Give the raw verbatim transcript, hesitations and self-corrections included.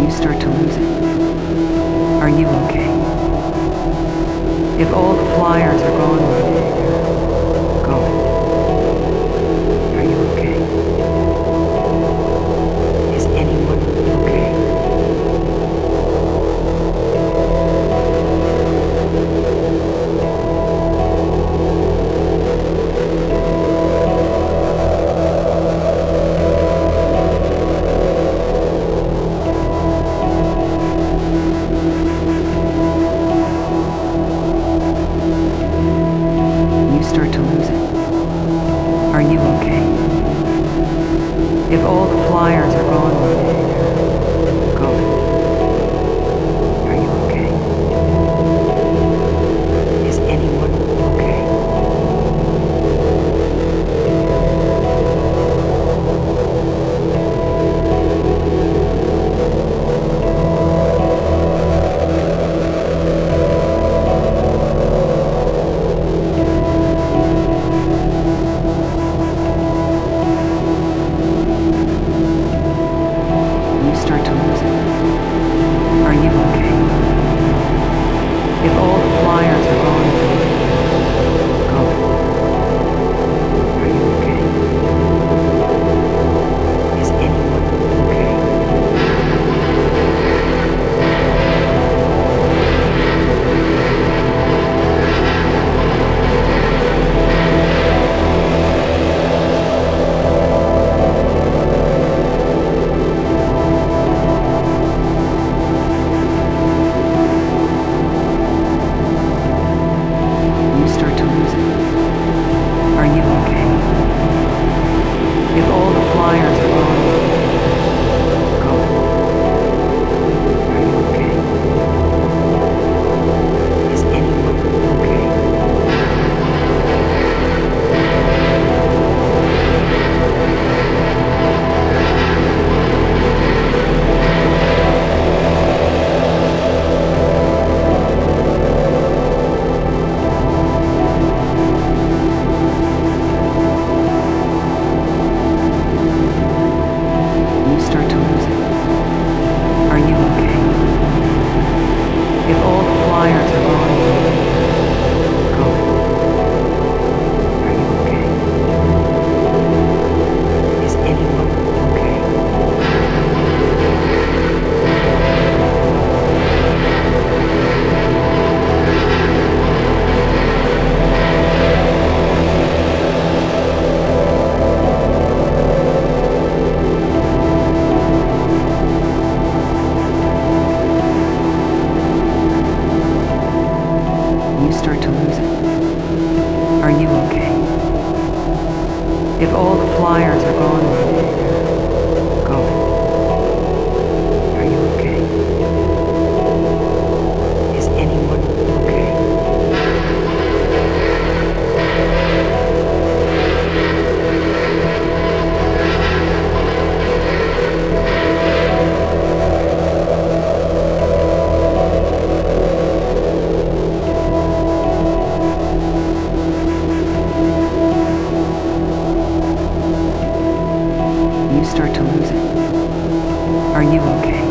You start to lose it. Are you okay? If all the flyers are gone one day, they're gone. Are you okay? Is anyone okay? You start to lose it. Are you okay? If all the flyers are gone one day, they're gone. Are you okay? Is anyone okay? You start to lose it. Are you okay? If all the flyers are gone, gone. Are you okay? Is anyone okay? You start to lose it. Are you okay? If all the flyers are gone, gone. Are you okay? Is anyone okay? You start to lose it. Are you okay? If all the flyers are gone, gone. Are you okay? Is anyone okay? You start to lose it. Are you okay? If all the flyers are gone one day, they're gone. Are you okay? Is anyone okay? You start to lose it. Are you okay?